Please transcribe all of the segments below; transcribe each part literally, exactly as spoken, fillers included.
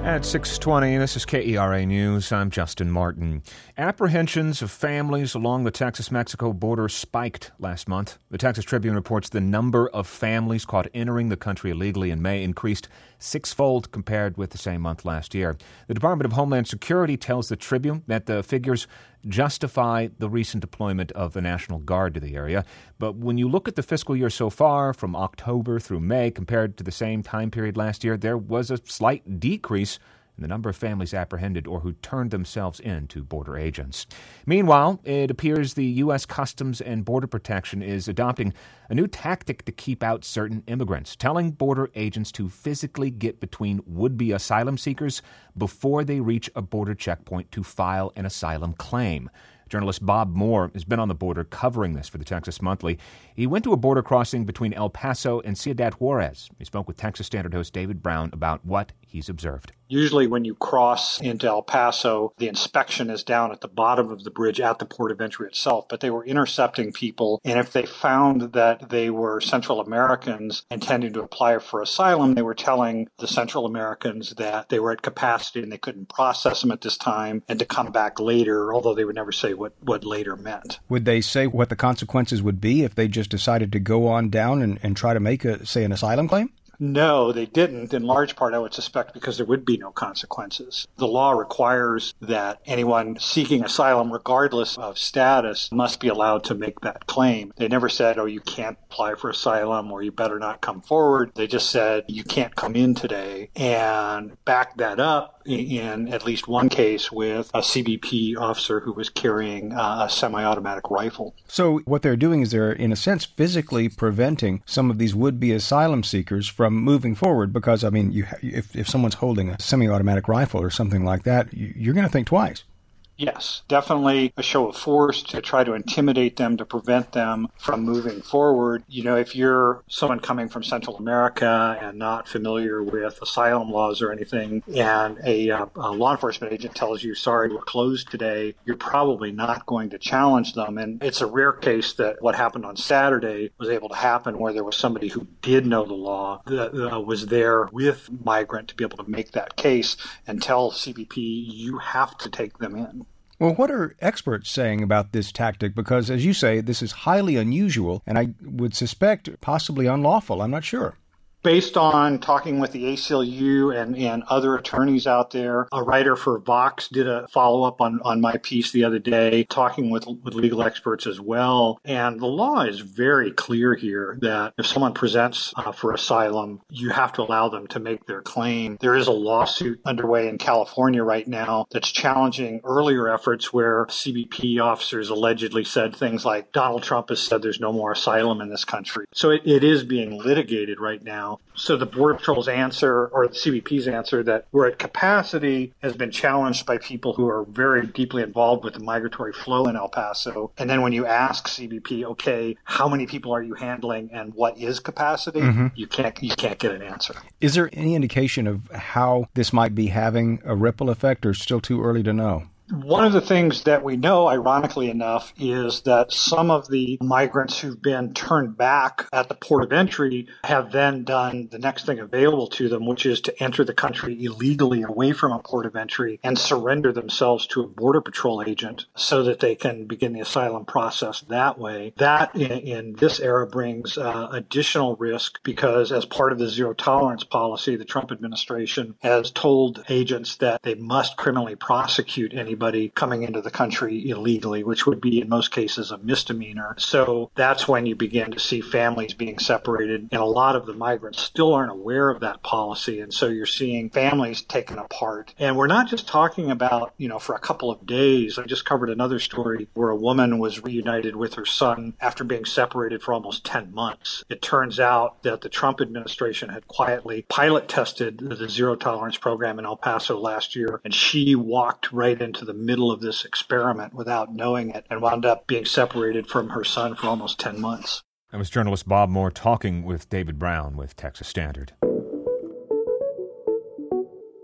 At six twenty, this is K E R A News. I'm Justin Martin. Apprehensions of families along the Texas-Mexico border spiked last month. The Texas Tribune reports the number of families caught entering the country illegally in May increased sixfold compared with the same month last year. The Department of Homeland Security tells the Tribune that the figures justify the recent deployment of the National Guard to the area. But when you look at the fiscal year so far, from October through May, compared to the same time period last year, there was a slight decrease in the number of families apprehended or who turned themselves in to border agents. Meanwhile, it appears the U S. Customs and Border Protection is adopting a new tactic to keep out certain immigrants, telling border agents to physically get between would-be asylum seekers before they reach a border checkpoint to file an asylum claim. Journalist Bob Moore has been on the border covering this for the Texas Monthly. He went to a border crossing between El Paso and Ciudad Juarez. He spoke with Texas Standard host David Brown about what he's observed. Usually when you cross into El Paso, the inspection is down at the bottom of the bridge at the port of entry itself, but they were intercepting people, and if they found that they were Central Americans intending to apply for asylum, they were telling the Central Americans that they were at capacity and they couldn't process them at this time and to come back later, although they would never say what, what later meant. Would they say what the consequences would be if they just decided to go on down and, and try to make, a, say, an asylum claim? No, they didn't, in large part, I would suspect, because there would be no consequences. The law requires that anyone seeking asylum, regardless of status, must be allowed to make that claim. They never said, oh, you can't apply for asylum or you better not come forward. They just said, you can't come in today, and backed that up in at least one case with a C B P officer who was carrying a semi-automatic rifle. So what they're doing is they're, in a sense, physically preventing some of these would-be asylum seekers from moving forward because, I mean, you, if, if someone's holding a semi-automatic rifle or something like that, you're going to think twice. Yes, definitely a show of force to try to intimidate them, to prevent them from moving forward. You know, if you're someone coming from Central America and not familiar with asylum laws or anything, and a, uh, a law enforcement agent tells you, sorry, we're closed today, you're probably not going to challenge them. And it's a rare case that what happened on Saturday was able to happen where there was somebody who did know the law, that uh, was there with migrant to be able to make that case and tell C B P, you have to take them in. Well, what are experts saying about this tactic? Because, as you say, this is highly unusual, and I would suspect possibly unlawful. I'm not sure. Based on talking with the A C L U and, and other attorneys out there, a writer for Vox did a follow-up on, on my piece the other day, talking with, with legal experts as well. And the law is very clear here that if someone presents uh, for asylum, you have to allow them to make their claim. There is a lawsuit underway in California right now that's challenging earlier efforts where C B P officers allegedly said things like, Donald Trump has said there's no more asylum in this country. So it, it is being litigated right now. So the Border Patrol's answer, or the C B P's answer, that we're at capacity has been challenged by people who are very deeply involved with the migratory flow in El Paso. And then when you ask C B P, okay, how many people are you handling and what is capacity, mm-hmm. you can't you can't get an answer. Is there any indication of how this might be having a ripple effect, or still too early to know? One of the things that we know, ironically enough, is that some of the migrants who've been turned back at the port of entry have then done the next thing available to them, which is to enter the country illegally away from a port of entry and surrender themselves to a Border Patrol agent so that they can begin the asylum process that way. That, in, in this era, brings uh, additional risk because as part of the zero tolerance policy, the Trump administration has told agents that they must criminally prosecute anybody Anybody coming into the country illegally, which would be in most cases a misdemeanor. So that's when you begin to see families being separated. And a lot of the migrants still aren't aware of that policy. And so you're seeing families taken apart. And we're not just talking about, you know, for a couple of days. I just covered another story where a woman was reunited with her son after being separated for almost ten months. It turns out that the Trump administration had quietly pilot tested the zero tolerance program in El Paso last year. And she walked right into the middle of this experiment without knowing it and wound up being separated from her son for almost ten months. That was journalist Bob Moore talking with David Brown with Texas Standard.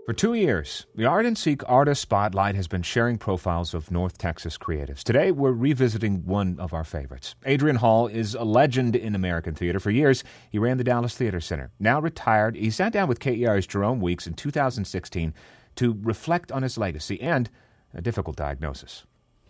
For two years, the Art and Seek Artist Spotlight has been sharing profiles of North Texas creatives. Today, we're revisiting one of our favorites. Adrian Hall is a legend in American theater. For years, he ran the Dallas Theater Center. Now retired, he sat down with K E R A's Jerome Weeks in two thousand sixteen to reflect on his legacy and a difficult diagnosis.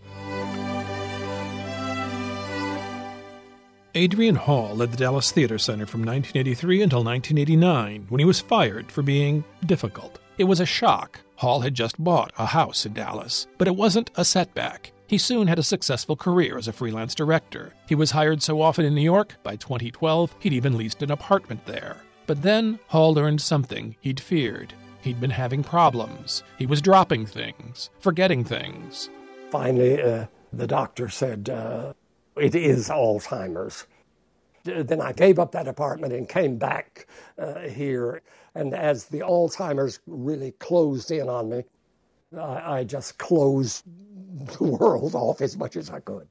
Adrian Hall led the Dallas Theater Center from nineteen eighty-three until nineteen eighty-nine, when he was fired for being difficult. It was a shock. Hall had just bought a house in Dallas, but it wasn't a setback. He soon had a successful career as a freelance director. He was hired so often in New York, by twenty twelve, he'd even leased an apartment there. But then Hall learned something he'd feared. He'd been having problems. He was dropping things, forgetting things. Finally, uh, the doctor said, uh, it is Alzheimer's. Then I gave up that apartment and came back uh, here. And as the Alzheimer's really closed in on me, I, I just closed the world off as much as I could.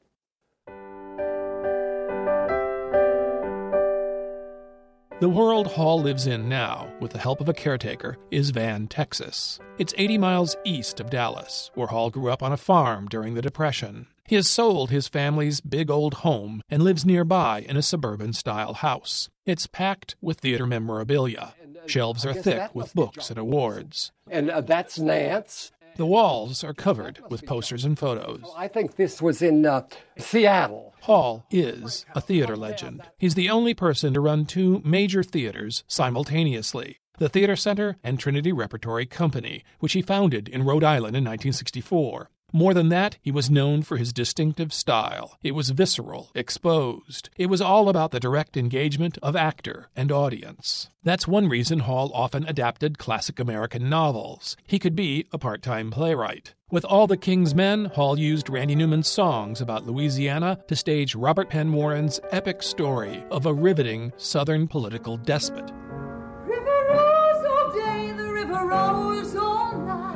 The world Hall lives in now, with the help of a caretaker, is Van, Texas. It's eighty miles east of Dallas, where Hall grew up on a farm during the Depression. He has sold his family's big old home and lives nearby in a suburban-style house. It's packed with theater memorabilia. Shelves are thick with books and awards. And uh, that's Nance. The walls are covered with posters and photos. I think this was in uh, Seattle. Hall is a theater legend. He's the only person to run two major theaters simultaneously, the Theater Center and Trinity Repertory Company, which he founded in Rhode Island in nineteen sixty-four. More than that, he was known for his distinctive style. It was visceral, exposed. It was all about the direct engagement of actor and audience. That's one reason Hall often adapted classic American novels. He could be a part-time playwright. With All the King's Men, Hall used Randy Newman's songs about Louisiana to stage Robert Penn Warren's epic story of a riveting Southern political despot. River rose all day, the river rose all night.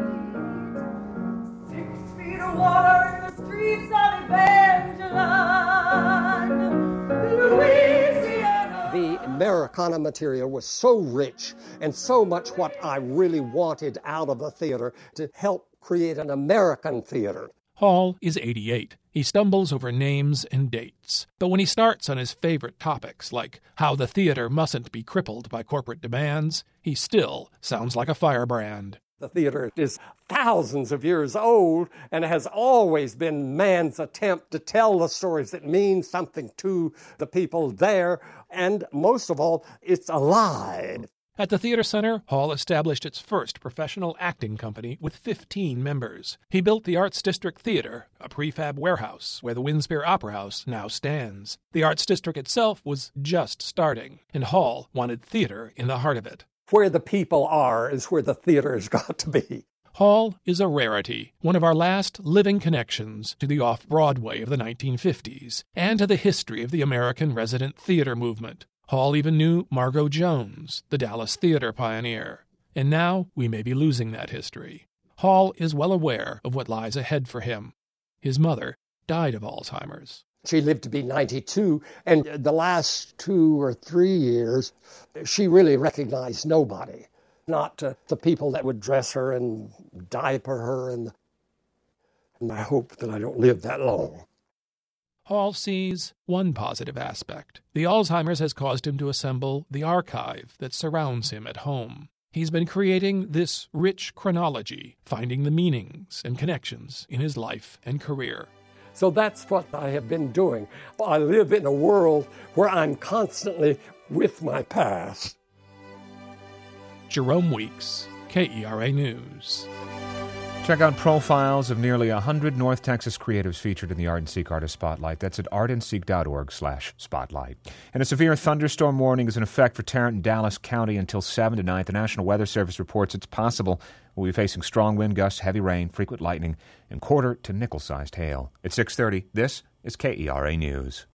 Water in the streets of Evangeline, Louisiana. The Americana material was so rich and so much what I really wanted out of a theater to help create an American theater. Hall is eighty-eight. He stumbles over names and dates. But when he starts on his favorite topics, like how the theater mustn't be crippled by corporate demands, he still sounds like a firebrand. The theater is thousands of years old and has always been man's attempt to tell the stories that mean something to the people there. And most of all, it's alive. At the Theater Center, Hall established its first professional acting company with fifteen members. He built the Arts District Theater, a prefab warehouse where the Winspear Opera House now stands. The Arts District itself was just starting, and Hall wanted theater in the heart of it. Where the people are is where the theater has got to be. Hall is a rarity, one of our last living connections to the off-Broadway of the nineteen fifties and to the history of the American resident theater movement. Hall even knew Margot Jones, the Dallas theater pioneer. And now we may be losing that history. Hall is well aware of what lies ahead for him. His mother died of Alzheimer's. She lived to be ninety-two, and the last two or three years, she really recognized nobody. Not uh, the people that would dress her and diaper her, and, and I hope that I don't live that long. Hall sees one positive aspect. The Alzheimer's has caused him to assemble the archive that surrounds him at home. He's been creating this rich chronology, finding the meanings and connections in his life and career. So that's what I have been doing. I live in a world where I'm constantly with my past. Jerome Weeks, K E R A News. Check out profiles of nearly one hundred North Texas creatives featured in the Art and Seek Artist Spotlight. That's at artandseek.org slash spotlight. And a severe thunderstorm warning is in effect for Tarrant and Dallas County until seven tonight. The National Weather Service reports it's possible we'll be facing strong wind gusts, heavy rain, frequent lightning, and quarter to nickel-sized hail. At six thirty, this is K E R A News.